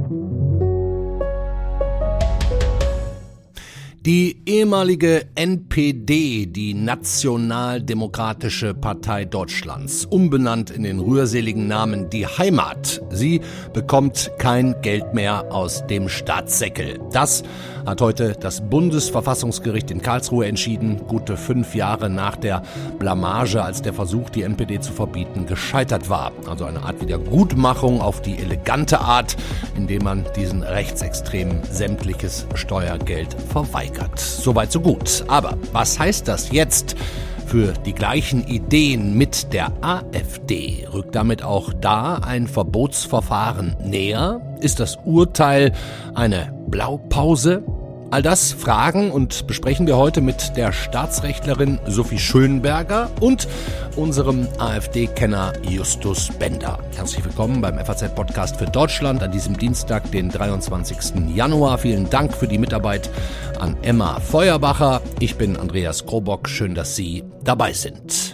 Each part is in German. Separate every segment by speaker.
Speaker 1: Die ehemalige NPD, die Nationaldemokratische Partei Deutschlands, umbenannt in den rührseligen Namen Die Heimat, sie bekommt kein Geld mehr aus dem Staatssäckel. Das hat heute das Bundesverfassungsgericht in Karlsruhe entschieden, gute 5 Jahre nach der Blamage, als der Versuch, die NPD zu verbieten, gescheitert war. Also eine Art Wiedergutmachung auf die elegante Art, indem man diesen Rechtsextremen sämtliches Steuergeld verweigert. Soweit so gut. Aber was heißt das jetzt für die gleichen Ideen mit der AfD? Rückt damit auch da ein Verbotsverfahren näher? Ist das Urteil eine Blaupause? All das fragen und besprechen wir heute mit der Staatsrechtlerin Sophie Schönberger und unserem AfD-Kenner Justus Bender. Herzlich willkommen beim FAZ-Podcast für Deutschland an diesem Dienstag, den 23. Januar. Vielen Dank für die Mitarbeit an Emma Feuerbacher. Ich bin Andreas Krobock. Schön, dass Sie dabei sind.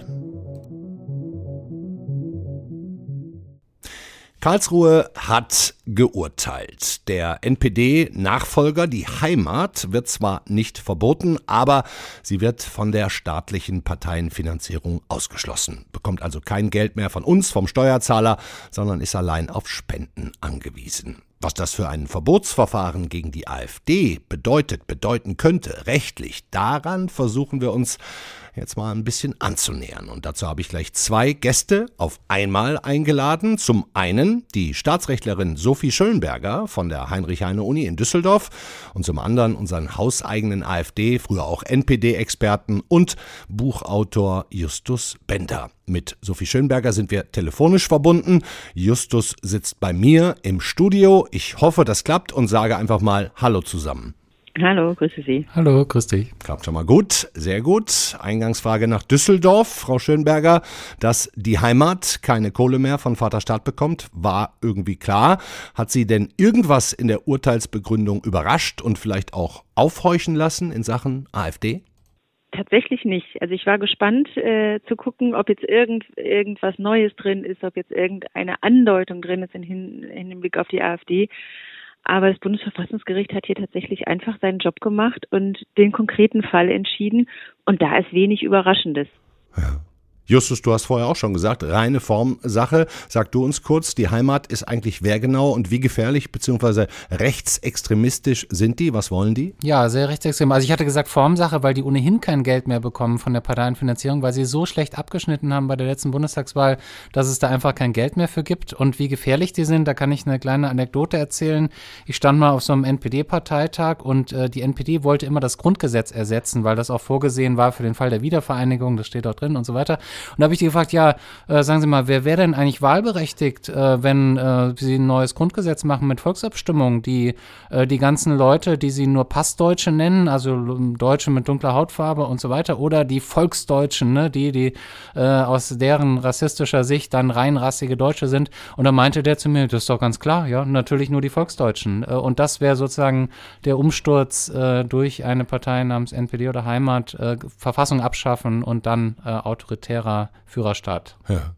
Speaker 1: Karlsruhe hat geurteilt. Der NPD-Nachfolger, die Heimat, wird zwar nicht verboten, aber sie wird von der staatlichen Parteienfinanzierung ausgeschlossen. Bekommt also kein Geld mehr von uns, vom Steuerzahler, sondern ist allein auf Spenden angewiesen. Was das für ein Verbotsverfahren gegen die AfD bedeuten könnte, rechtlich, daran versuchen wir uns jetzt mal ein bisschen anzunähern. Und dazu habe ich gleich 2 Gäste auf einmal eingeladen. Zum einen die Staatsrechtlerin Sophie Schönberger von der Heinrich-Heine-Uni in Düsseldorf und zum anderen unseren hauseigenen AfD, früher auch NPD-Experten und Buchautor Justus Bender. Mit Sophie Schönberger sind wir telefonisch verbunden. Justus sitzt bei mir im Studio. Ich hoffe, das klappt und sage einfach mal Hallo zusammen.
Speaker 2: Hallo, grüße Sie.
Speaker 3: Hallo, grüß dich.
Speaker 1: Klappt schon mal gut, sehr gut. Eingangsfrage nach Düsseldorf, Frau Schönberger. Dass die Heimat keine Kohle mehr von Vaterstaat bekommt, war irgendwie klar. Hat Sie denn irgendwas in der Urteilsbegründung überrascht und vielleicht auch aufhorchen lassen in Sachen AfD?
Speaker 2: Tatsächlich nicht. Also ich war gespannt zu gucken, ob jetzt irgendwas Neues drin ist, ob jetzt irgendeine Andeutung drin ist in Hinblick auf die AfD. Aber das Bundesverfassungsgericht hat hier tatsächlich einfach seinen Job gemacht und den konkreten Fall entschieden. Und da ist wenig Überraschendes.
Speaker 1: Ja. Justus, du hast vorher auch schon gesagt, reine Formsache. Sag du uns kurz, die Heimat ist eigentlich wer genau und wie gefährlich bzw. rechtsextremistisch sind die? Was wollen die?
Speaker 3: Ja, sehr rechtsextrem. Also ich hatte gesagt Formsache, weil die ohnehin kein Geld mehr bekommen von der Parteienfinanzierung, weil sie so schlecht abgeschnitten haben bei der letzten Bundestagswahl, dass es da einfach kein Geld mehr für gibt. Und wie gefährlich die sind, da kann ich eine kleine Anekdote erzählen. Ich stand mal auf so einem NPD-Parteitag und die NPD wollte immer das Grundgesetz ersetzen, weil das auch vorgesehen war für den Fall der Wiedervereinigung, das steht dort drin und so weiter. Und da habe ich die gefragt, sagen Sie mal, wer wäre denn eigentlich wahlberechtigt, wenn Sie ein neues Grundgesetz machen mit Volksabstimmung? Die ganzen Leute, die Sie nur Passdeutsche nennen, also Deutsche mit dunkler Hautfarbe und so weiter, oder die Volksdeutschen, ne, die aus deren rassistischer Sicht dann reinrassige Deutsche sind. Und da meinte der zu mir, das ist doch ganz klar, ja, natürlich nur die Volksdeutschen. Und das wäre sozusagen der Umsturz durch eine Partei namens NPD oder Heimat, Verfassung abschaffen und dann autoritärer Führerstaat.
Speaker 1: Ja.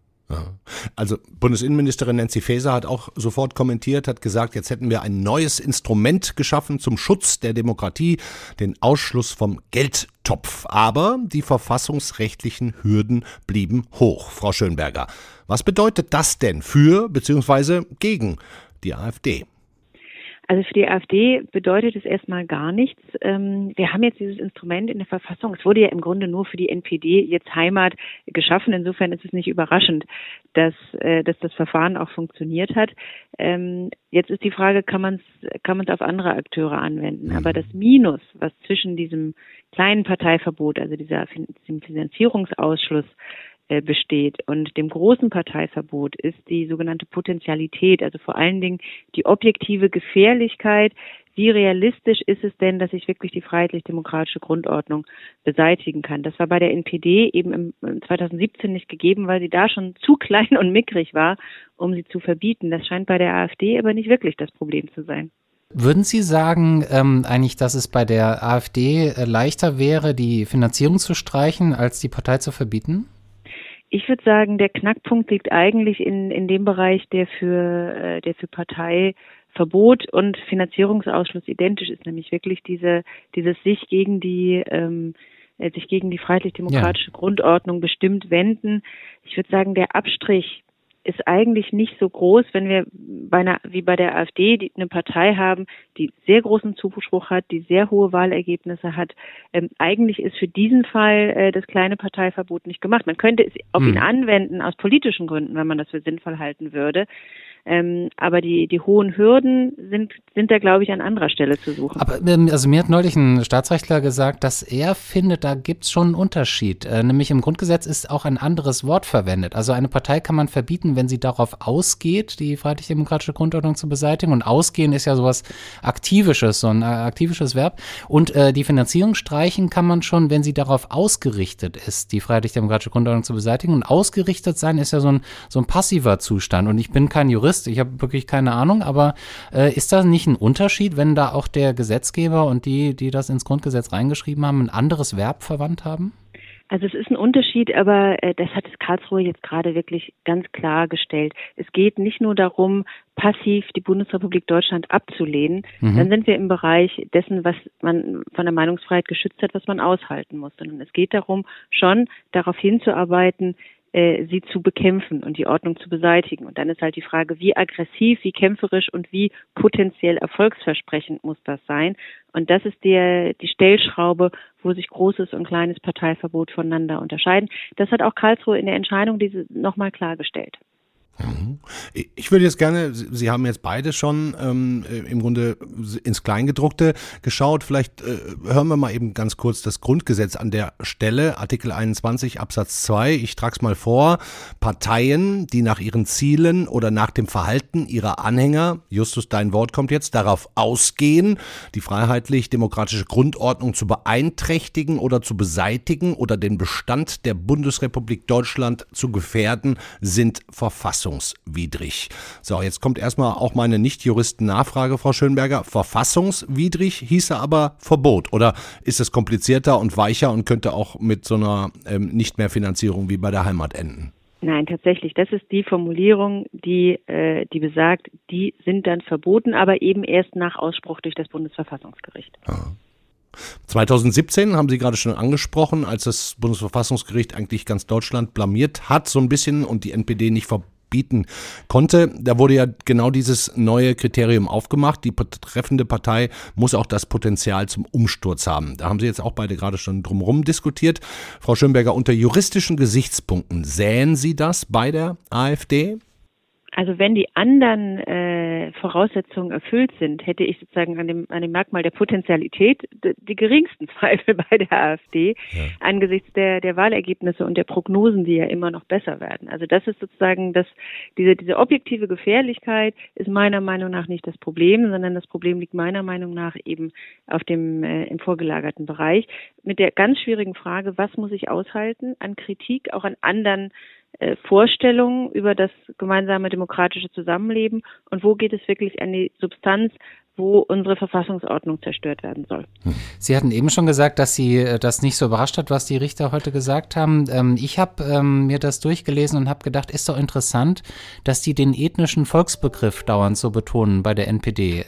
Speaker 1: Also Bundesinnenministerin Nancy Faeser hat auch sofort kommentiert, hat gesagt, jetzt hätten wir ein neues Instrument geschaffen zum Schutz der Demokratie, den Ausschluss vom Geldtopf. Aber die verfassungsrechtlichen Hürden blieben hoch. Frau Schönberger, was bedeutet das denn für bzw. gegen die AfD?
Speaker 2: Also für die AfD bedeutet es erstmal gar nichts. Wir haben jetzt dieses Instrument in der Verfassung. Es wurde ja im Grunde nur für die NPD jetzt Heimat geschaffen. Insofern ist es nicht überraschend, dass das Verfahren auch funktioniert hat. Jetzt ist die Frage, kann man es auf andere Akteure anwenden? Aber das Minus, was zwischen diesem kleinen Parteiverbot, also diesem Finanzierungsausschluss besteht und dem großen Parteiverbot ist die sogenannte Potentialität, also vor allen Dingen die objektive Gefährlichkeit. Wie realistisch ist es denn, dass ich wirklich die freiheitlich-demokratische Grundordnung beseitigen kann? Das war bei der NPD eben im 2017 nicht gegeben, weil sie da schon zu klein und mickrig war, um sie zu verbieten. Das scheint bei der AfD aber nicht wirklich das Problem zu sein.
Speaker 3: Würden Sie sagen, eigentlich, dass es bei der AfD leichter wäre, die Finanzierung zu streichen, als die Partei zu verbieten?
Speaker 2: Ich würde sagen, der Knackpunkt liegt eigentlich in dem Bereich, der für Verbot und Finanzierungsausschluss identisch ist, nämlich wirklich dieses sich gegen die freiheitlich-demokratische Grundordnung bestimmt wenden. Ich würde sagen, der Abstrich ist eigentlich nicht so groß, wenn wir wie bei der AfD eine Partei haben, die sehr großen Zuspruch hat, die sehr hohe Wahlergebnisse hat. Eigentlich ist für diesen Fall das kleine Parteiverbot nicht gemacht. Man könnte es auf ihn anwenden aus politischen Gründen, wenn man das für sinnvoll halten würde. Aber die hohen Hürden sind da, glaube ich, an anderer Stelle zu suchen.
Speaker 3: Aber also mir hat neulich ein Staatsrechtler gesagt, dass er findet, da gibt es schon einen Unterschied. Nämlich im Grundgesetz ist auch ein anderes Wort verwendet. Also eine Partei kann man verbieten, wenn sie darauf ausgeht, die freiheitlich-demokratische Grundordnung zu beseitigen. Und ausgehen ist ja sowas Aktivisches, so ein aktivisches Verb. Und die Finanzierung streichen kann man schon, wenn sie darauf ausgerichtet ist, die freiheitlich-demokratische Grundordnung zu beseitigen. Und ausgerichtet sein ist ja so ein passiver Zustand. Und ich bin kein Jurist, ich habe wirklich keine Ahnung, aber ist da nicht ein Unterschied, wenn da auch der Gesetzgeber und die das ins Grundgesetz reingeschrieben haben, ein anderes Verb verwandt haben?
Speaker 2: Also es ist ein Unterschied, aber das hat es Karlsruhe jetzt gerade wirklich ganz klar gestellt. Es geht nicht nur darum, passiv die Bundesrepublik Deutschland abzulehnen. Dann sind wir im Bereich dessen, was man von der Meinungsfreiheit geschützt hat, was man aushalten muss. Sondern es geht darum, schon darauf hinzuarbeiten, sie zu bekämpfen und die Ordnung zu beseitigen. Und dann ist halt die Frage, wie aggressiv, wie kämpferisch und wie potenziell erfolgsversprechend muss das sein. Und das ist die Stellschraube, wo sich großes und kleines Parteiverbot voneinander unterscheiden. Das hat auch Karlsruhe in der Entscheidung nochmal klargestellt.
Speaker 1: Ich würde jetzt gerne, Sie haben jetzt beide schon im Grunde ins Kleingedruckte geschaut. Vielleicht hören wir mal eben ganz kurz das Grundgesetz an der Stelle. Artikel 21 Absatz 2. Ich trage es mal vor. Parteien, die nach ihren Zielen oder nach dem Verhalten ihrer Anhänger, Justus, dein Wort kommt jetzt, darauf ausgehen, die freiheitlich-demokratische Grundordnung zu beeinträchtigen oder zu beseitigen oder den Bestand der Bundesrepublik Deutschland zu gefährden, sind verfassungswidrig. So, jetzt kommt erstmal auch meine Nicht-Juristen-Nachfrage, Frau Schönberger. Verfassungswidrig hieße aber Verbot. Oder ist es komplizierter und weicher und könnte auch mit so einer Nicht-mehr-Finanzierung wie bei der Heimat enden?
Speaker 2: Nein, tatsächlich. Das ist die Formulierung, die besagt, die sind dann verboten, aber eben erst nach Ausspruch durch das Bundesverfassungsgericht.
Speaker 1: Ja. 2017 haben Sie gerade schon angesprochen, als das Bundesverfassungsgericht eigentlich ganz Deutschland blamiert hat, so ein bisschen, und die NPD nicht verbieten konnte. Da wurde ja genau dieses neue Kriterium aufgemacht. Die betreffende Partei muss auch das Potenzial zum Umsturz haben. Da haben Sie jetzt auch beide gerade schon drumherum diskutiert. Frau Schönberger, unter juristischen Gesichtspunkten sähen Sie das bei der AfD?
Speaker 2: Also wenn die anderen Voraussetzungen erfüllt sind, hätte ich sozusagen an dem Merkmal der Potentialität die geringsten Zweifel bei der AfD angesichts der Wahlergebnisse und der Prognosen, die ja immer noch besser werden. Also das ist sozusagen diese objektive Gefährlichkeit ist meiner Meinung nach nicht das Problem, sondern das Problem liegt meiner Meinung nach eben auf dem im vorgelagerten Bereich mit der ganz schwierigen Frage, was muss ich aushalten an Kritik, auch an anderen Vorstellungen über das gemeinsame demokratische Zusammenleben und wo geht es wirklich an die Substanz, wo unsere Verfassungsordnung zerstört werden soll.
Speaker 3: Sie hatten eben schon gesagt, dass Sie das nicht so überrascht hat, was die Richter heute gesagt haben. Ich habe mir das durchgelesen und habe gedacht, ist doch interessant, dass die den ethnischen Volksbegriff dauernd so betonen bei der NPD.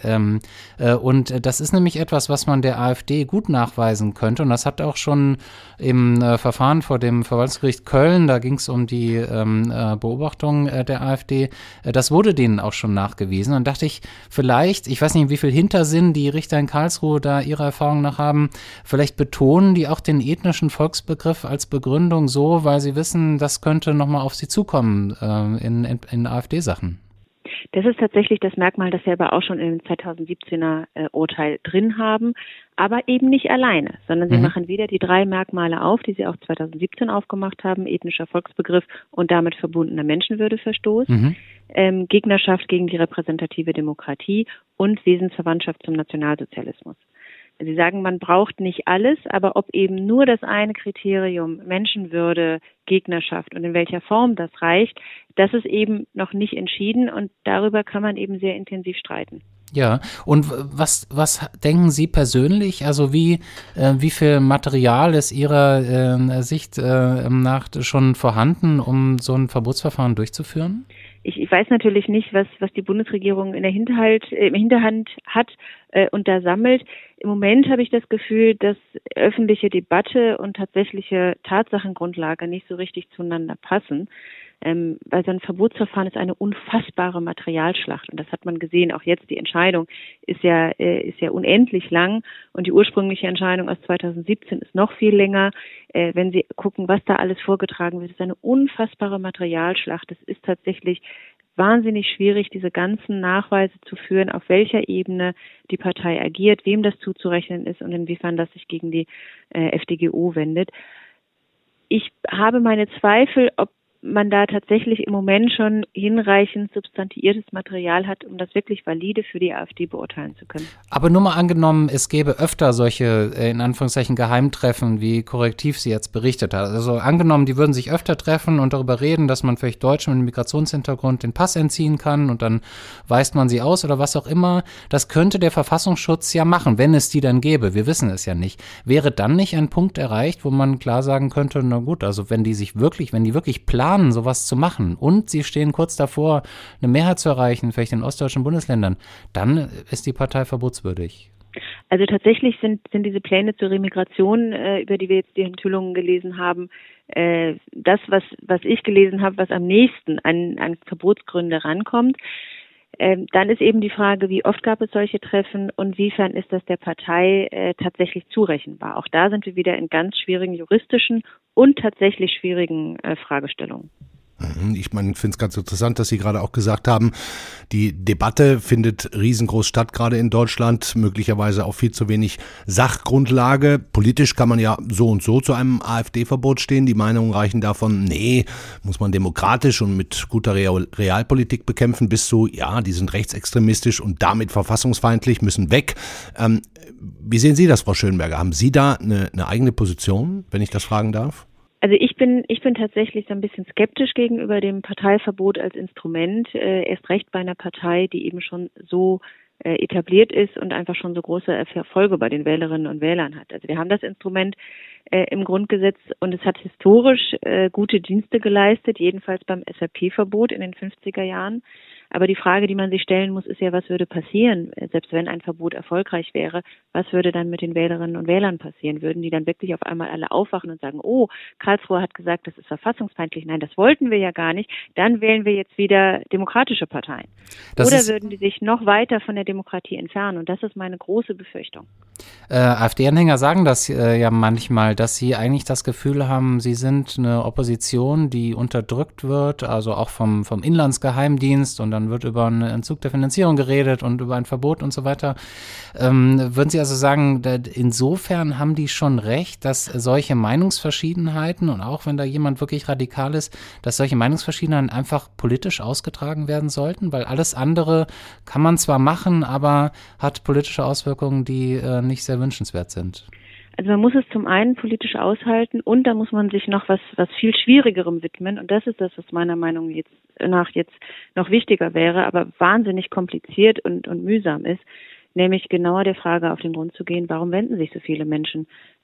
Speaker 3: Und das ist nämlich etwas, was man der AfD gut nachweisen könnte. Und das hat auch schon im Verfahren vor dem Verwaltungsgericht Köln, da ging es um die Beobachtung der AfD, das wurde denen auch schon nachgewiesen. Und dachte ich, vielleicht, ich weiß nicht, wie viel Hintersinn die Richter in Karlsruhe da ihrer Erfahrung nach haben, vielleicht betonen die auch den ethnischen Volksbegriff als Begründung so, weil sie wissen, das könnte nochmal auf sie zukommen in AfD-Sachen.
Speaker 2: Das ist tatsächlich das Merkmal, das wir aber auch schon im 2017er Urteil drin haben, aber eben nicht alleine, sondern sie machen wieder die 3 Merkmale auf, die sie auch 2017 aufgemacht haben, ethnischer Volksbegriff und damit verbundener Menschenwürdeverstoß, Gegnerschaft gegen die repräsentative Demokratie und Wesensverwandtschaft zum Nationalsozialismus. Sie sagen, man braucht nicht alles, aber ob eben nur das eine Kriterium Menschenwürde, Gegnerschaft und in welcher Form das reicht, das ist eben noch nicht entschieden und darüber kann man eben sehr intensiv streiten.
Speaker 3: Ja, und was denken Sie persönlich? Also wie viel Material ist Ihrer Sicht nach schon vorhanden, um so ein Verbotsverfahren durchzuführen?
Speaker 2: Ich weiß natürlich nicht, was die Bundesregierung im Hinterhand hat und da sammelt. Im Moment habe ich das Gefühl, dass öffentliche Debatte und tatsächliche Tatsachengrundlage nicht so richtig zueinander passen. Weil so ein Verbotsverfahren ist eine unfassbare Materialschlacht. Und das hat man gesehen. Auch jetzt die Entscheidung ist ja unendlich lang. Und die ursprüngliche Entscheidung aus 2017 ist noch viel länger. Wenn Sie gucken, was da alles vorgetragen wird, ist eine unfassbare Materialschlacht. Es ist tatsächlich wahnsinnig schwierig, diese ganzen Nachweise zu führen, auf welcher Ebene die Partei agiert, wem das zuzurechnen ist und inwiefern das sich gegen die FDGO wendet. Ich habe meine Zweifel, ob man da tatsächlich im Moment schon hinreichend substantiiertes Material hat, um das wirklich valide für die AfD beurteilen zu können.
Speaker 3: Aber nur mal angenommen, es gäbe öfter solche, in Anführungszeichen, Geheimtreffen, wie Korrektiv sie jetzt berichtet hat. Also angenommen, die würden sich öfter treffen und darüber reden, dass man vielleicht Deutschen mit einem Migrationshintergrund den Pass entziehen kann und dann weist man sie aus oder was auch immer. Das könnte der Verfassungsschutz ja machen, wenn es die dann gäbe. Wir wissen es ja nicht. Wäre dann nicht ein Punkt erreicht, wo man klar sagen könnte, na gut, also wenn die wirklich planen, sowas zu machen und sie stehen kurz davor, eine Mehrheit zu erreichen, vielleicht in ostdeutschen Bundesländern, dann ist die Partei verbotswürdig.
Speaker 2: Also tatsächlich sind diese Pläne zur Remigration, über die wir jetzt die Enthüllungen gelesen haben, das, was ich gelesen habe, was am nächsten an Verbotsgründe rankommt. Dann ist eben die Frage, wie oft gab es solche Treffen und wiefern ist das der Partei tatsächlich zurechenbar. Auch da sind wir wieder in ganz schwierigen juristischen und tatsächlich schwierigen Fragestellungen.
Speaker 1: Ich meine, ich finde es ganz interessant, dass Sie gerade auch gesagt haben, die Debatte findet riesengroß statt, gerade in Deutschland, möglicherweise auch viel zu wenig Sachgrundlage. Politisch kann man ja so und so zu einem AfD-Verbot stehen. Die Meinungen reichen davon, nee, muss man demokratisch und mit guter Realpolitik bekämpfen, bis zu, ja, die sind rechtsextremistisch und damit verfassungsfeindlich, müssen weg. Wie sehen Sie das, Frau Schönberger? Haben Sie da eine eigene Position, wenn ich das fragen darf?
Speaker 2: Also ich bin tatsächlich so ein bisschen skeptisch gegenüber dem Parteiverbot als Instrument, erst recht bei einer Partei, die eben schon so etabliert ist und einfach schon so große Erfolge bei den Wählerinnen und Wählern hat. Also wir haben das Instrument im Grundgesetz und es hat historisch gute Dienste geleistet, jedenfalls beim SAP-Verbot in den 50er Jahren. Aber die Frage, die man sich stellen muss, ist ja, was würde passieren, selbst wenn ein Verbot erfolgreich wäre, was würde dann mit den Wählerinnen und Wählern passieren? Würden die dann wirklich auf einmal alle aufwachen und sagen, oh, Karlsruhe hat gesagt, das ist verfassungsfeindlich. Nein, das wollten wir ja gar nicht. Dann wählen wir jetzt wieder demokratische Parteien. Oder würden die sich noch weiter von der Demokratie entfernen? Und das ist meine große Befürchtung.
Speaker 3: AfD-Anhänger sagen das ja manchmal, dass sie eigentlich das Gefühl haben, sie sind eine Opposition, die unterdrückt wird, also auch vom Inlandsgeheimdienst, und dann wird über einen Entzug der Finanzierung geredet und über ein Verbot und so weiter. Würden Sie also sagen, insofern haben die schon recht, dass solche Meinungsverschiedenheiten, und auch wenn da jemand wirklich radikal ist, dass solche Meinungsverschiedenheiten einfach politisch ausgetragen werden sollten? Weil alles andere kann man zwar machen, aber hat politische Auswirkungen, die nicht sehr wünschenswert sind.
Speaker 2: Also man muss es zum einen politisch aushalten und da muss man sich noch was viel Schwierigerem widmen. Und das ist das, was meiner Meinung nach jetzt noch wichtiger wäre, aber wahnsinnig kompliziert und mühsam ist. Nämlich genauer der Frage auf den Grund zu gehen, warum wenden sich so viele Menschen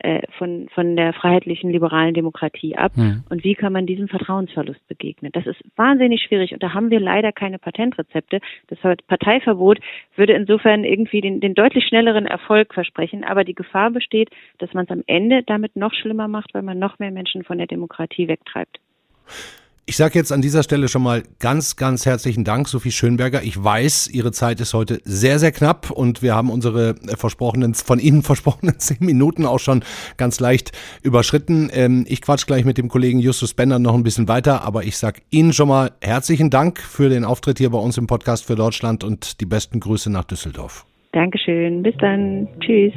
Speaker 2: von der freiheitlichen, liberalen Demokratie ab und wie kann man diesem Vertrauensverlust begegnen? Das ist wahnsinnig schwierig und da haben wir leider keine Patentrezepte. Das Parteiverbot würde insofern irgendwie den deutlich schnelleren Erfolg versprechen, aber die Gefahr besteht, dass man es am Ende damit noch schlimmer macht, weil man noch mehr Menschen von der Demokratie wegtreibt.
Speaker 1: Ich sage jetzt an dieser Stelle schon mal ganz, ganz herzlichen Dank, Sophie Schönberger. Ich weiß, Ihre Zeit ist heute sehr, sehr knapp und wir haben unsere von Ihnen versprochenen 10 Minuten auch schon ganz leicht überschritten. Ich quatsch gleich mit dem Kollegen Justus Bender noch ein bisschen weiter, aber ich sage Ihnen schon mal herzlichen Dank für den Auftritt hier bei uns im Podcast für Deutschland und die besten Grüße nach Düsseldorf.
Speaker 2: Dankeschön. Bis dann. Tschüss.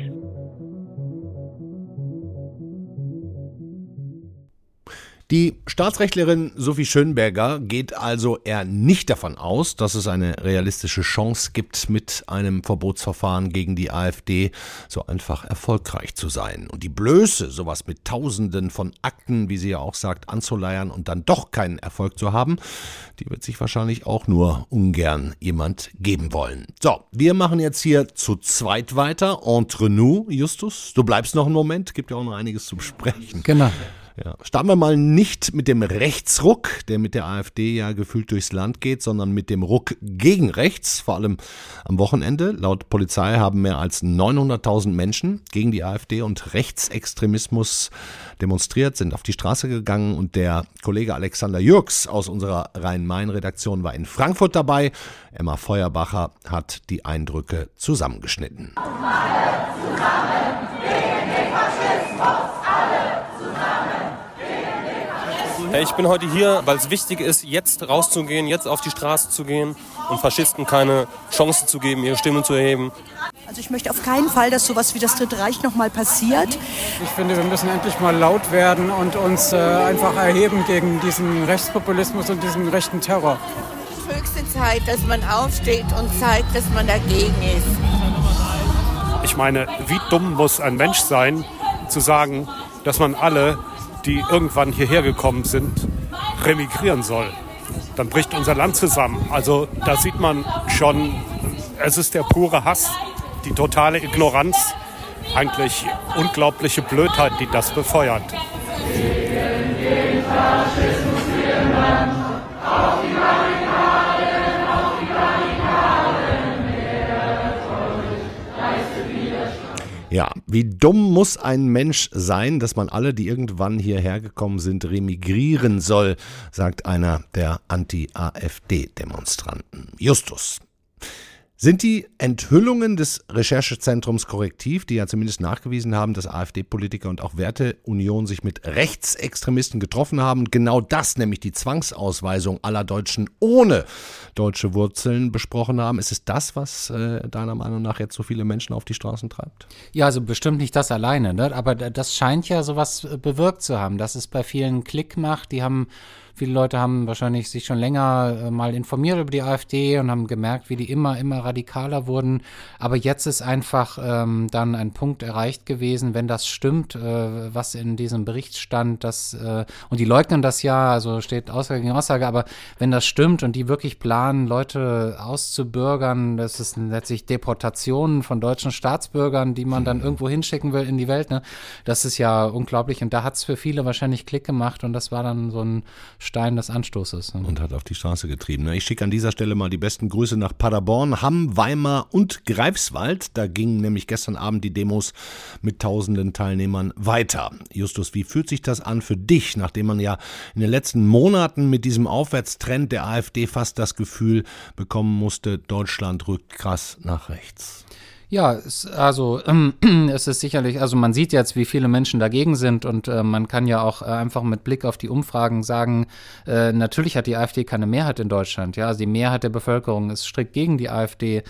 Speaker 1: Die Staatsrechtlerin Sophie Schönberger geht also eher nicht davon aus, dass es eine realistische Chance gibt, mit einem Verbotsverfahren gegen die AfD so einfach erfolgreich zu sein. Und die Blöße, sowas mit Tausenden von Akten, wie sie ja auch sagt, anzuleiern und dann doch keinen Erfolg zu haben, die wird sich wahrscheinlich auch nur ungern jemand geben wollen. So, wir machen jetzt hier zu zweit weiter. Entre nous, Justus, du bleibst noch einen Moment, gibt ja auch noch einiges zu besprechen.
Speaker 3: Genau.
Speaker 1: Ja. Starten wir mal nicht mit dem Rechtsruck, der mit der AfD ja gefühlt durchs Land geht, sondern mit dem Ruck gegen rechts, vor allem am Wochenende. Laut Polizei haben mehr als 900.000 Menschen gegen die AfD und Rechtsextremismus demonstriert, sind auf die Straße gegangen und der Kollege Alexander Jürgs aus unserer Rhein-Main-Redaktion war in Frankfurt dabei. Emma Feuerbacher hat die Eindrücke zusammengeschnitten.
Speaker 4: Alle zusammen gegen den Faschismus, alle zusammen gegen den Faschismus.
Speaker 5: Ich bin heute hier, weil es wichtig ist, jetzt rauszugehen, jetzt auf die Straße zu gehen und Faschisten keine Chance zu geben, ihre Stimme zu erheben.
Speaker 6: Also ich möchte auf keinen Fall, dass sowas wie das Dritte Reich nochmal passiert.
Speaker 7: Ich finde, wir müssen endlich mal laut werden und uns einfach erheben gegen diesen Rechtspopulismus und diesen rechten Terror.
Speaker 8: Es ist höchste Zeit, dass man aufsteht und zeigt, dass man dagegen ist.
Speaker 9: Ich meine, wie dumm muss ein Mensch sein, zu sagen, dass man alle, die irgendwann hierher gekommen sind, remigrieren soll. Dann bricht unser Land zusammen. Also da sieht man schon, es ist der pure Hass, die totale Ignoranz, eigentlich unglaubliche Blödheit, die das befeuert.
Speaker 4: Gegen den Faschismus wir Land, auf die Barrikaden, auf die Barrikaden, der Volk leistet Widerstand.
Speaker 1: Ja, wie dumm muss ein Mensch sein, dass man alle, die irgendwann hierher gekommen sind, remigrieren soll, sagt einer der Anti-AfD-Demonstranten. Justus. Sind die Enthüllungen des Recherchezentrums Korrektiv, die ja zumindest nachgewiesen haben, dass AfD-Politiker und auch Werteunion sich mit Rechtsextremisten getroffen haben, genau das, nämlich die Zwangsausweisung aller Deutschen ohne deutsche Wurzeln besprochen haben? Ist es das, was deiner Meinung nach jetzt so viele Menschen auf die Straßen treibt?
Speaker 3: Ja, also bestimmt nicht das alleine, ne? Aber das scheint ja sowas bewirkt zu haben, dass es bei vielen Klick macht. Viele Leute haben wahrscheinlich sich schon länger mal informiert über die AfD und haben gemerkt, wie die immer radikaler wurden. Aber jetzt ist einfach dann ein Punkt erreicht gewesen, wenn das stimmt, was in diesem Bericht stand, und die leugnen das ja, also steht Aussage gegen Aussage, aber wenn das stimmt und die wirklich planen, Leute auszubürgern, das ist letztlich Deportationen von deutschen Staatsbürgern, die man dann irgendwo hinschicken will in die Welt, ne? Das ist ja unglaublich und da hat es für viele wahrscheinlich Klick gemacht und das war dann so ein Stein des Anstoßes.
Speaker 1: Und hat auf die Straße getrieben. Ich schicke an dieser Stelle mal die besten Grüße nach Paderborn, Hamm, Weimar und Greifswald. Da gingen nämlich gestern Abend die Demos mit tausenden Teilnehmern weiter. Justus, wie fühlt sich das an für dich, nachdem man ja in den letzten Monaten mit diesem Aufwärtstrend der AfD fast das Gefühl bekommen musste, Deutschland rückt krass nach rechts?
Speaker 3: Ja, es ist sicherlich, also man sieht jetzt, wie viele Menschen dagegen sind und man kann ja auch einfach mit Blick auf die Umfragen sagen, natürlich hat die AfD keine Mehrheit in Deutschland, ja, also die Mehrheit der Bevölkerung ist strikt gegen die AfD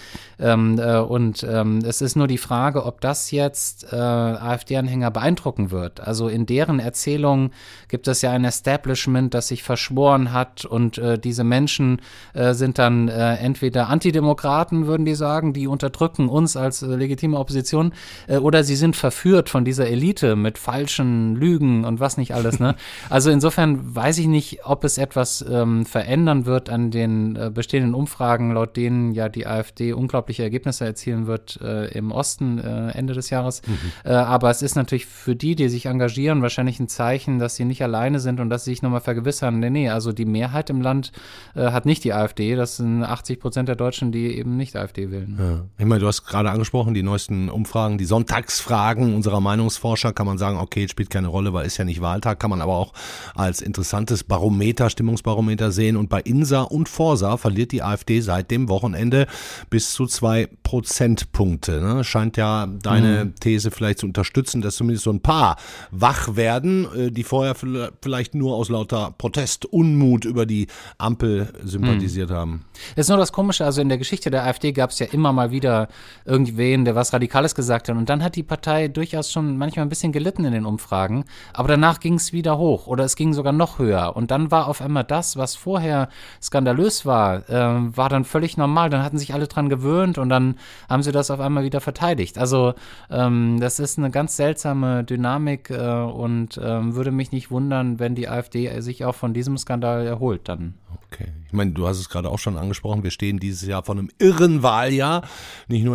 Speaker 3: es ist nur die Frage, ob das jetzt AfD-Anhänger beeindrucken wird. Also in deren Erzählung gibt es ja ein Establishment, das sich verschworen hat und diese Menschen sind dann entweder Antidemokraten, würden die sagen, die unterdrücken uns als legitime Opposition, oder sie sind verführt von dieser Elite mit falschen Lügen und was nicht alles, ne? Also insofern weiß ich nicht, ob es etwas verändern wird an den bestehenden Umfragen, laut denen ja die AfD unglaubliche Ergebnisse erzielen wird im Osten Ende des Jahres. Aber es ist natürlich für die sich engagieren, wahrscheinlich ein Zeichen, dass sie nicht alleine sind und dass sie sich nochmal vergewissern, nee, also die Mehrheit im Land hat nicht die AfD, das sind 80% der Deutschen, die eben nicht AfD wählen.
Speaker 1: Ja. Ich meine, du hast gerade angesprochen, die neuesten Umfragen, die Sonntagsfragen unserer Meinungsforscher, kann man sagen, okay, spielt keine Rolle, weil ist ja nicht Wahltag, kann man aber auch als interessantes Barometer, Stimmungsbarometer sehen. Und bei INSA und Forsa verliert die AfD seit dem Wochenende bis zu 2 Prozentpunkte. Ne? Scheint ja deine These vielleicht zu unterstützen, dass zumindest so ein paar wach werden, die vorher vielleicht nur aus lauter Protest, Unmut über die Ampel sympathisiert haben.
Speaker 3: Das ist nur das Komische, also in der Geschichte der AfD gab es ja immer mal wieder irgendwen, der was Radikales gesagt hat. Und dann hat die Partei durchaus schon manchmal ein bisschen gelitten in den Umfragen. Aber danach ging es wieder hoch oder es ging sogar noch höher. Und dann war auf einmal das, was vorher skandalös war, war dann völlig normal. Dann hatten sich alle dran gewöhnt und dann haben sie das auf einmal wieder verteidigt. Also das ist eine ganz seltsame Dynamik und würde mich nicht wundern, wenn die AfD sich auch von diesem Skandal erholt dann.
Speaker 1: Okay. Ich meine, du hast es gerade auch schon angesprochen, wir stehen dieses Jahr vor einem irren Wahljahr, nicht nur in den USA,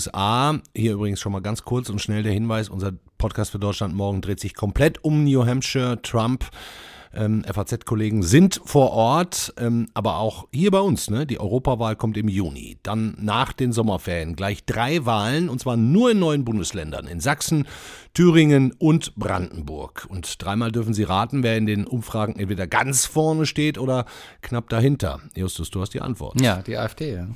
Speaker 1: USA. Hier übrigens schon mal ganz kurz und schnell der Hinweis, unser Podcast für Deutschland morgen dreht sich komplett um New Hampshire. Trump, FAZ-Kollegen sind vor Ort, aber auch hier bei uns, ne? Die Europawahl kommt im Juni. Dann nach den Sommerferien gleich 3 Wahlen, und zwar nur in 9 Bundesländern, in Sachsen, Thüringen und Brandenburg. Und 3-mal dürfen Sie raten, wer in den Umfragen entweder ganz vorne steht oder knapp dahinter. Justus, du hast die Antwort.
Speaker 3: Ja, die AfD. Ja.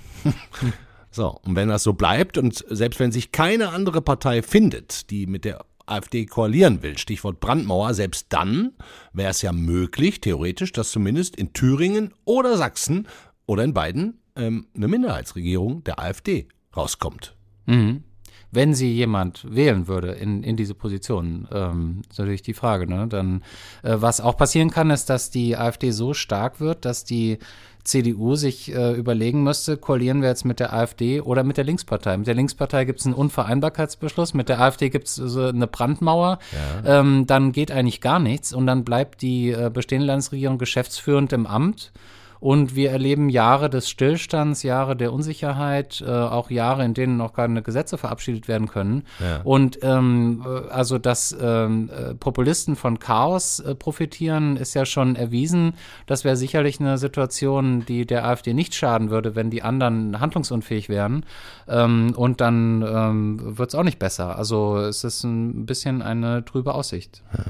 Speaker 1: So, und wenn das so bleibt und selbst wenn sich keine andere Partei findet, die mit der AfD koalieren will, Stichwort Brandmauer, selbst dann wäre es ja möglich, theoretisch, dass zumindest in Thüringen oder Sachsen oder in beiden eine Minderheitsregierung der AfD rauskommt.
Speaker 3: Mhm. Wenn sie jemand wählen würde in diese Position, ist natürlich die Frage, ne? Dann, was auch passieren kann, ist, dass die AfD so stark wird, dass die CDU sich überlegen müsste, koalieren wir jetzt mit der AfD oder mit der Linkspartei. Mit der Linkspartei gibt es einen Unvereinbarkeitsbeschluss, mit der AfD gibt es so eine Brandmauer, dann geht eigentlich gar nichts und dann bleibt die bestehende Landesregierung geschäftsführend im Amt. Und wir erleben Jahre des Stillstands, Jahre der Unsicherheit, auch Jahre, in denen noch keine Gesetze verabschiedet werden können. Ja. Und also, dass Populisten von Chaos profitieren, ist ja schon erwiesen. Das wäre sicherlich eine Situation, die der AfD nicht schaden würde, wenn die anderen handlungsunfähig wären. Und dann wird es auch nicht besser. Also es ist ein bisschen eine trübe Aussicht.
Speaker 1: Ja.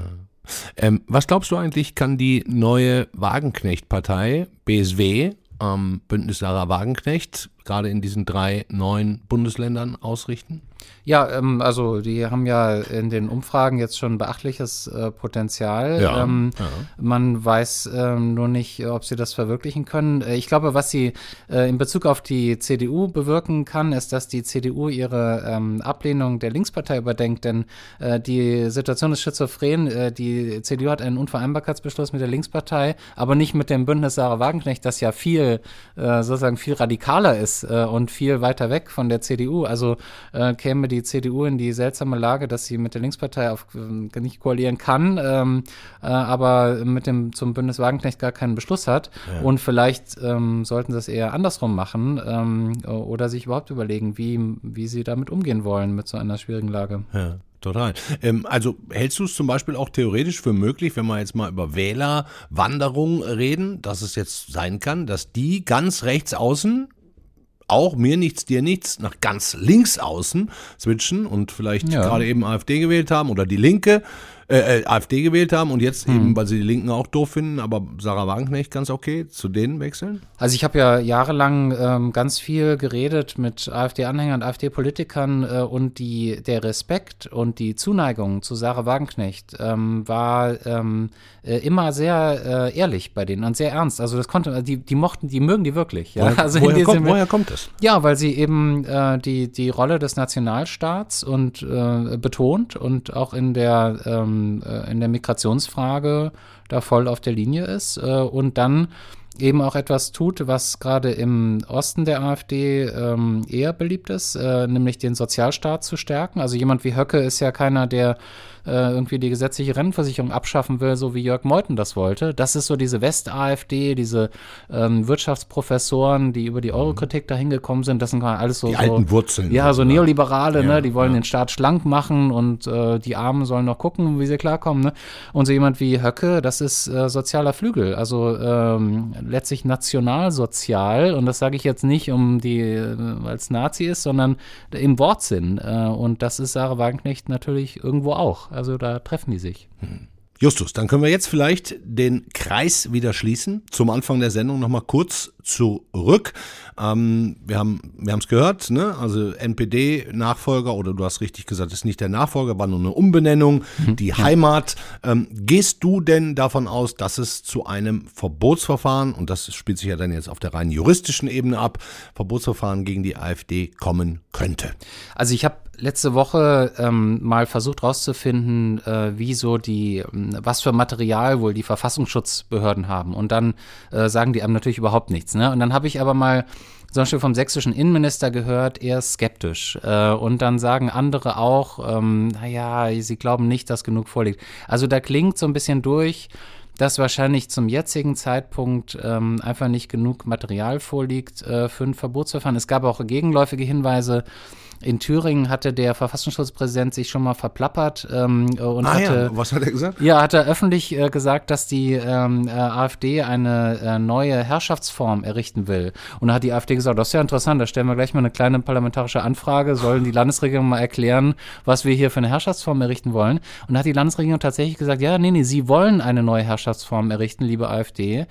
Speaker 1: Was glaubst du eigentlich, kann die neue Wagenknecht-Partei, BSW, Bündnis Sarah Wagenknecht, gerade in diesen 3 neuen Bundesländern ausrichten?
Speaker 3: Ja, also die haben ja in den Umfragen jetzt schon beachtliches Potenzial.
Speaker 1: Ja,
Speaker 3: Man weiß nur nicht, ob sie das verwirklichen können. Ich glaube, was sie in Bezug auf die CDU bewirken kann, ist, dass die CDU ihre Ablehnung der Linkspartei überdenkt. Denn die Situation ist schizophren. Die CDU hat einen Unvereinbarkeitsbeschluss mit der Linkspartei, aber nicht mit dem Bündnis Sarah Wagenknecht, das ja viel radikaler ist und viel weiter weg von der CDU. Also käme die CDU in die seltsame Lage, dass sie mit der Linkspartei nicht koalieren kann, aber zum Bündnis Wagenknecht gar keinen Beschluss hat. Ja. Und vielleicht sollten sie es eher andersrum machen oder sich überhaupt überlegen, wie sie damit umgehen wollen mit so einer schwierigen Lage.
Speaker 1: Ja. Total. Also hältst du es zum Beispiel auch theoretisch für möglich, wenn wir jetzt mal über Wählerwanderung reden, dass es jetzt sein kann, dass die ganz rechts außen auch mir nichts, dir nichts, nach ganz links außen switchen und vielleicht gerade eben AfD gewählt haben oder die Linke AfD gewählt haben und jetzt eben, weil sie die Linken auch doof finden, aber Sarah Wagenknecht ganz okay, zu denen wechseln?
Speaker 3: Also ich habe ja jahrelang ganz viel geredet mit AfD-Anhängern und AfD-Politikern und der Respekt und die Zuneigung zu Sarah Wagenknecht war immer sehr ehrlich bei denen und sehr ernst. Also das die mögen die wirklich. Ja?
Speaker 1: Woher kommt das?
Speaker 3: Ja, weil sie eben die Rolle des Nationalstaats und betont und auch in der Migrationsfrage da voll auf der Linie ist und dann eben auch etwas tut, was gerade im Osten der AfD eher beliebt ist, nämlich den Sozialstaat zu stärken. Also jemand wie Höcke ist ja keiner, der irgendwie die gesetzliche Rentenversicherung abschaffen will, so wie Jörg Meuthen das wollte. Das ist so diese West-AfD, diese Wirtschaftsprofessoren, die über die Eurokritik dahin gekommen sind. Das sind alles so...
Speaker 1: Die alten Wurzeln.
Speaker 3: Ja, so Neoliberale, ne? Die wollen den Staat schlank machen und die Armen sollen noch gucken, wie sie klarkommen. Ne? Und so jemand wie Höcke, das ist sozialer Flügel, also letztlich nationalsozial. Und das sage ich jetzt nicht, als Nazi ist, sondern im Wortsinn. Und das ist Sarah Wagenknecht natürlich irgendwo auch. Also da treffen die sich.
Speaker 1: Justus, dann können wir jetzt vielleicht den Kreis wieder schließen. Zum Anfang der Sendung nochmal kurz zurück. Wir haben es gehört, ne? Also NPD-Nachfolger, oder du hast richtig gesagt, ist nicht der Nachfolger, war nur eine Umbenennung, die Heimat. Gehst du denn davon aus, dass es zu einem Verbotsverfahren, und das spielt sich ja dann jetzt auf der rein juristischen Ebene ab, Verbotsverfahren gegen die AfD kommen könnte?
Speaker 3: Also ich habe letzte Woche mal versucht rauszufinden, was für Material wohl die Verfassungsschutzbehörden haben. Und dann sagen die einem natürlich überhaupt nichts. Ne? Und dann habe ich aber mal zum Beispiel vom sächsischen Innenminister gehört, eher skeptisch. Und dann sagen andere auch, sie glauben nicht, dass genug vorliegt. Also da klingt so ein bisschen durch, dass wahrscheinlich zum jetzigen Zeitpunkt einfach nicht genug Material vorliegt für ein Verbotsverfahren. Es gab auch gegenläufige Hinweise, in Thüringen hatte der Verfassungsschutzpräsident sich schon mal verplappert und
Speaker 1: was hat er gesagt?
Speaker 3: Ja, hat er öffentlich gesagt, dass die AfD eine neue Herrschaftsform errichten will. Und da hat die AfD gesagt, das ist ja interessant, da stellen wir gleich mal eine kleine parlamentarische Anfrage, sollen die Landesregierung mal erklären, was wir hier für eine Herrschaftsform errichten wollen. Und da hat die Landesregierung tatsächlich gesagt, ja, nee, sie wollen eine neue Herrschaftsform errichten, liebe AfD.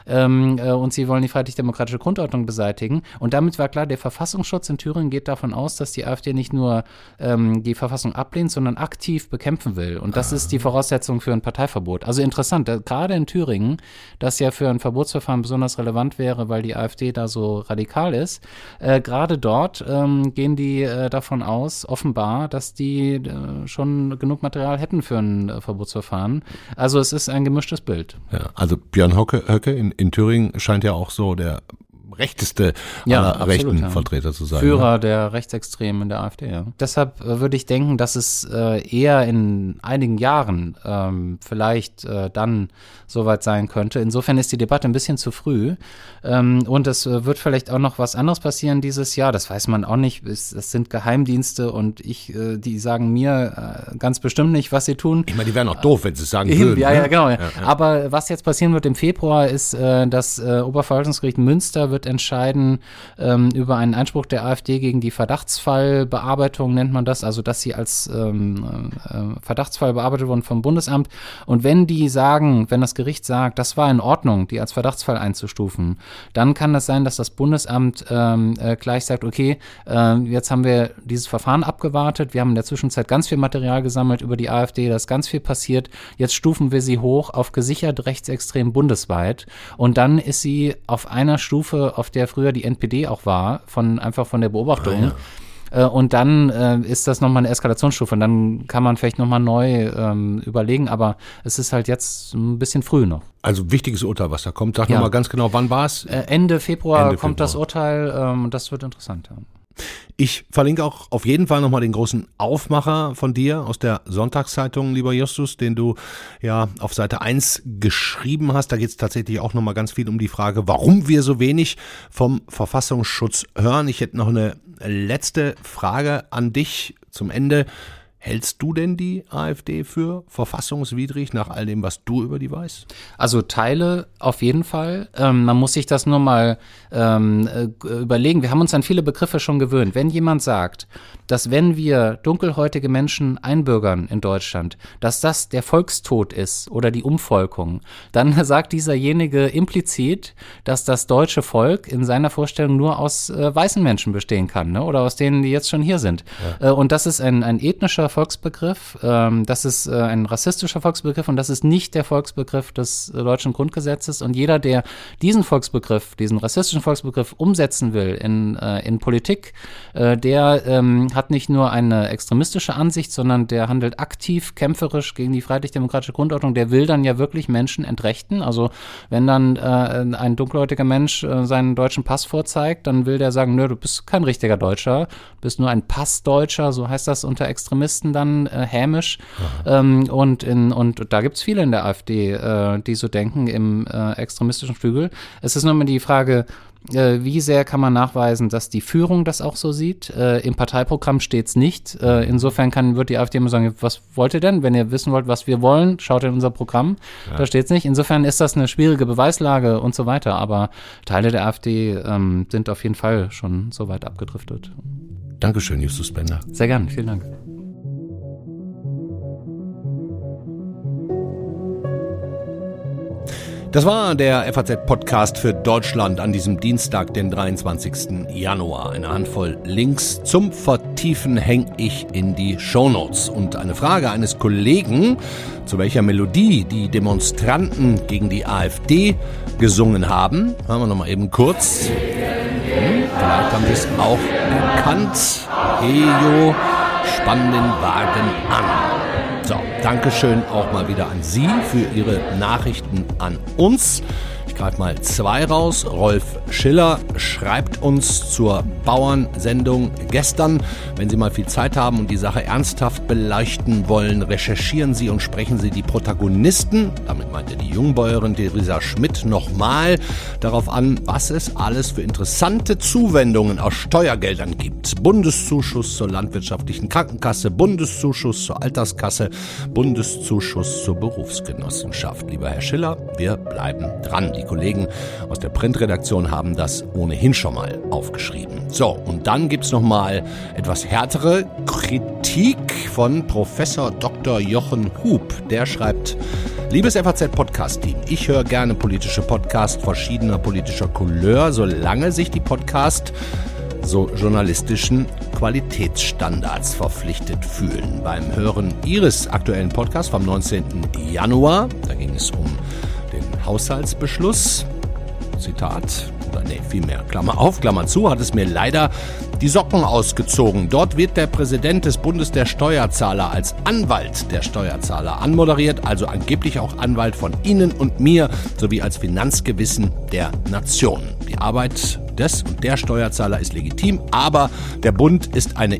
Speaker 3: Und sie wollen die freiheitlich-demokratische Grundordnung beseitigen. Und damit war klar, der Verfassungsschutz in Thüringen geht davon aus, dass die AfD nicht nur die Verfassung ablehnt, sondern aktiv bekämpfen will. Und das ist die Voraussetzung für ein Parteiverbot. Also interessant, gerade in Thüringen, das ja für ein Verbotsverfahren besonders relevant wäre, weil die AfD da so radikal ist, gerade dort gehen die davon aus, offenbar, dass die schon genug Material hätten für ein Verbotsverfahren. Also es ist ein gemischtes Bild.
Speaker 1: Ja, also Björn Höcke in Thüringen scheint ja auch so der rechteste aller rechten Vertreter zu sein.
Speaker 3: Führer der Rechtsextremen in der AfD, ja. Deshalb würde ich denken, dass es eher in einigen Jahren vielleicht dann soweit sein könnte. Insofern ist die Debatte ein bisschen zu früh. Und es wird vielleicht auch noch was anderes passieren dieses Jahr. Das weiß man auch nicht. Es sind Geheimdienste und die sagen mir ganz bestimmt nicht, was sie tun.
Speaker 1: Ich meine, die wären auch doof, wenn sie es sagen würden.
Speaker 3: Ja, genau. Ja. Aber was jetzt passieren wird im Februar ist, das Oberverwaltungsgericht Münster wird entscheiden über einen Einspruch der AfD gegen die Verdachtsfallbearbeitung, nennt man das, also dass sie als Verdachtsfall bearbeitet wurden vom Bundesamt. Und wenn das Gericht sagt, das war in Ordnung, die als Verdachtsfall einzustufen, dann kann das sein, dass das Bundesamt gleich sagt, okay, jetzt haben wir dieses Verfahren abgewartet, wir haben in der Zwischenzeit ganz viel Material gesammelt über die AfD, da ist ganz viel passiert, jetzt stufen wir sie hoch auf gesichert rechtsextrem bundesweit und dann ist sie auf einer Stufe, auf der früher die NPD auch war, einfach von der Beobachtung. Und dann ist das nochmal eine Eskalationsstufe und dann kann man vielleicht nochmal neu überlegen, aber es ist halt jetzt ein bisschen früh noch.
Speaker 1: Also wichtiges Urteil, was da kommt. Sag nochmal ganz genau, wann war es?
Speaker 3: Ende Februar kommt das Urteil und das wird interessant. Ja.
Speaker 1: Ich verlinke auch auf jeden Fall nochmal den großen Aufmacher von dir aus der Sonntagszeitung, lieber Justus, den du ja auf Seite 1 geschrieben hast. Da geht es tatsächlich auch nochmal ganz viel um die Frage, warum wir so wenig vom Verfassungsschutz hören. Ich hätte noch eine letzte Frage an dich zum Ende. Hältst du denn die AfD für verfassungswidrig nach all dem, was du über die weißt?
Speaker 3: Also Teile auf jeden Fall. Man muss sich das nur mal überlegen. Wir haben uns an viele Begriffe schon gewöhnt. Wenn jemand sagt, dass wenn wir dunkelhäutige Menschen einbürgern in Deutschland, dass das der Volkstod ist oder die Umvolkung, dann sagt dieserjenige implizit, dass das deutsche Volk in seiner Vorstellung nur aus weißen Menschen bestehen kann, ne? Oder aus denen, die jetzt schon hier sind. Ja. Und das ist ein ethnischer Volksbegriff, das ist ein rassistischer Volksbegriff und das ist nicht der Volksbegriff des deutschen Grundgesetzes. Und jeder, der diesen Volksbegriff, diesen rassistischen Volksbegriff umsetzen will in Politik, der hat nicht nur eine extremistische Ansicht, sondern der handelt aktiv, kämpferisch gegen die freiheitlich-demokratische Grundordnung. Der will dann ja wirklich Menschen entrechten. Also wenn dann ein dunkelhäutiger Mensch seinen deutschen Pass vorzeigt, dann will der sagen, nö, du bist kein richtiger Deutscher, bist nur ein Passdeutscher, so heißt das unter Extremisten dann hämisch. Und da gibt es viele in der AfD, die so denken im extremistischen Flügel. Es ist nur immer die Frage, wie sehr kann man nachweisen, dass die Führung das auch so sieht? Im Parteiprogramm steht es nicht. Insofern wird die AfD immer sagen, was wollt ihr denn? Wenn ihr wissen wollt, was wir wollen, schaut in unser Programm. Ja. Da steht es nicht. Insofern ist das eine schwierige Beweislage und so weiter. Aber Teile der AfD sind auf jeden Fall schon so weit abgedriftet.
Speaker 1: Dankeschön, Justus Bender.
Speaker 3: Sehr gern, vielen Dank.
Speaker 1: Das war der FAZ-Podcast für Deutschland an diesem Dienstag, den 23. Januar. Eine Handvoll Links zum Vertiefen hänge ich in die Shownotes. Und eine Frage eines Kollegen, zu welcher Melodie die Demonstranten gegen die AfD gesungen haben, hören wir nochmal eben kurz. Vielleicht haben Sie es auch erkannt. Hejo, spann den Wagen an. So, Dankeschön auch mal wieder an Sie für Ihre Nachrichten an uns. Ich greife mal 2 raus. Rolf Schiller schreibt uns zur Bauernsendung gestern. Wenn Sie mal viel Zeit haben und die Sache ernsthaft beleuchten wollen, recherchieren Sie und sprechen Sie die Protagonisten, damit meint er die Jungbäuerin Theresa Schmidt, nochmal darauf an, was es alles für interessante Zuwendungen aus Steuergeldern gibt. Bundeszuschuss zur landwirtschaftlichen Krankenkasse, Bundeszuschuss zur Alterskasse, Bundeszuschuss zur Berufsgenossenschaft. Lieber Herr Schiller, wir bleiben dran. Die Kollegen aus der Printredaktion haben das ohnehin schon mal aufgeschrieben. So, und dann gibt's noch mal etwas härtere Kritik von Professor Dr. Jochen Hub. Der schreibt: Liebes FAZ-Podcast-Team, ich höre gerne politische Podcasts verschiedener politischer Couleur, solange sich die Podcasts so journalistischen Qualitätsstandards verpflichtet fühlen. Beim Hören Ihres aktuellen Podcasts vom 19. Januar, da ging es um den Haushaltsbeschluss, Zitat, vielmehr, Klammer auf, Klammer zu, hat es mir leider die Socken ausgezogen. Dort wird der Präsident des Bundes der Steuerzahler als Anwalt der Steuerzahler anmoderiert, also angeblich auch Anwalt von Ihnen und mir, sowie als Finanzgewissen der Nation. Die Arbeit des und der Steuerzahler ist legitim, aber der Bund ist eine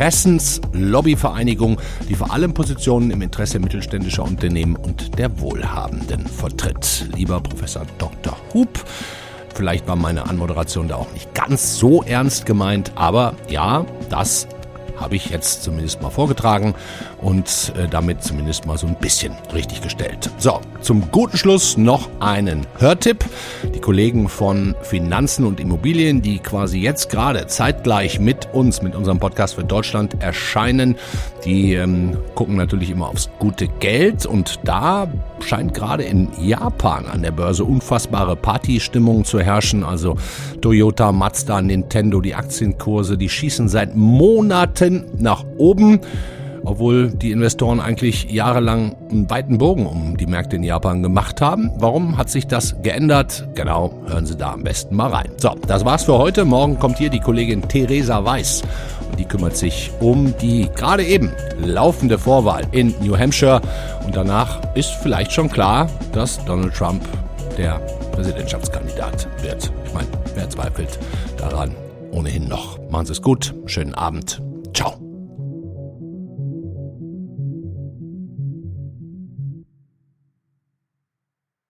Speaker 1: Interessenslobbyvereinigung, die vor allem Positionen im Interesse mittelständischer Unternehmen und der Wohlhabenden vertritt. Lieber Professor Dr. Hub, vielleicht war meine Anmoderation da auch nicht ganz so ernst gemeint, aber ja, das habe ich jetzt zumindest mal vorgetragen und damit zumindest mal so ein bisschen richtig gestellt. So, zum guten Schluss noch einen Hörtipp. Die Kollegen von Finanzen und Immobilien, die quasi jetzt gerade zeitgleich mit uns, mit unserem Podcast für Deutschland erscheinen, die gucken natürlich immer aufs gute Geld und da scheint gerade in Japan an der Börse unfassbare Partystimmung zu herrschen. Also Toyota, Mazda, Nintendo, die Aktienkurse, die schießen seit Monaten nach oben, obwohl die Investoren eigentlich jahrelang einen weiten Bogen um die Märkte in Japan gemacht haben. Warum hat sich das geändert? Genau, hören Sie da am besten mal rein. So, das war's für heute. Morgen kommt hier die Kollegin Theresa Weiß und die kümmert sich um die gerade eben laufende Vorwahl in New Hampshire und danach ist vielleicht schon klar, dass Donald Trump der Präsidentschaftskandidat wird. Ich meine, wer zweifelt daran ohnehin noch? Machen Sie es gut, schönen Abend. Ciao.